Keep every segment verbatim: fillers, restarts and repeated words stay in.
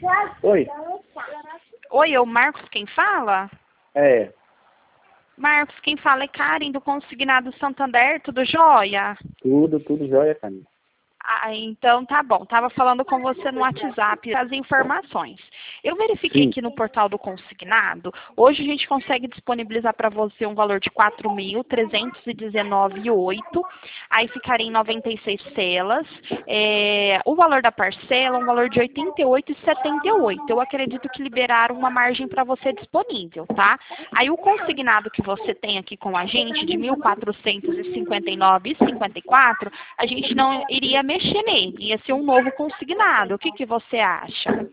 Oi. Oi, é o Marcos quem fala? É. Marcos, quem fala é Karen, do Consignado Santander, tudo jóia? Tudo, tudo jóia, Karen. Ah, então tá bom. Tava falando com você no WhatsApp as informações. Eu verifiquei Sim. aqui no portal do Consignado. Hoje a gente consegue disponibilizar para você um valor de quatro mil trezentos e dezenove reais e oito centavos. Aí ficaria em noventa e seis telas. É, o valor da parcela é um valor de oitenta e oito reais e setenta e oito centavos. Eu acredito que liberaram uma margem para você disponível, tá? Aí o consignado que você tem aqui com a gente de mil quatrocentos e cinquenta e nove reais e cinquenta e quatro centavos, a gente não iria mexer nele, ia ser um novo consignado. O que, que você acha?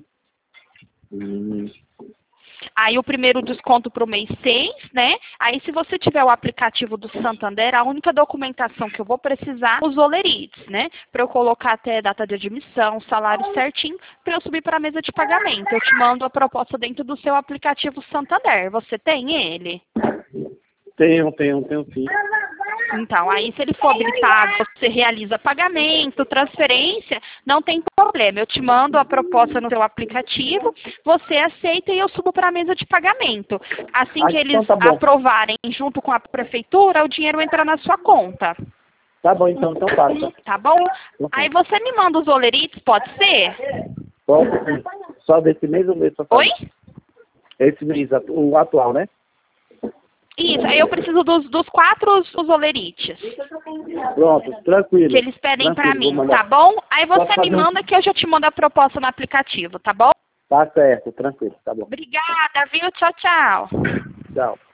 Hum. Aí o primeiro desconto para o mês seis, né? Aí se você tiver o aplicativo do Santander, a única documentação que eu vou precisar é os olerites, né? Para eu colocar até data de admissão, salário certinho, para eu subir para a mesa de pagamento. Eu te mando a proposta dentro do seu aplicativo Santander. Você tem ele? Tenho, tenho, tenho sim. Então, aí se ele for habilitado, você realiza pagamento, transferência, não tem problema. Eu te mando a proposta no seu aplicativo, você aceita e eu subo para a mesa de pagamento. Assim Ah, que então eles tá bom. aprovarem junto com a prefeitura, o dinheiro entra na sua conta. Tá bom, então, então passa. Tá bom? Aí você me manda os olerites, pode ser? Pode sim. Só desse mês ou mês só Oi? Esse mês, atu- o atual, né? Isso, aí eu preciso dos, dos quatro os, os olerites. Pronto, tranquilo. Que eles pedem pra Tranquilo, vou mim, mandar. tá bom? Aí Posso você me fazer um- manda que eu já te mando a proposta no aplicativo, tá bom? Tá certo, tranquilo, tá bom. Obrigada, viu? Tchau, tchau. Tchau.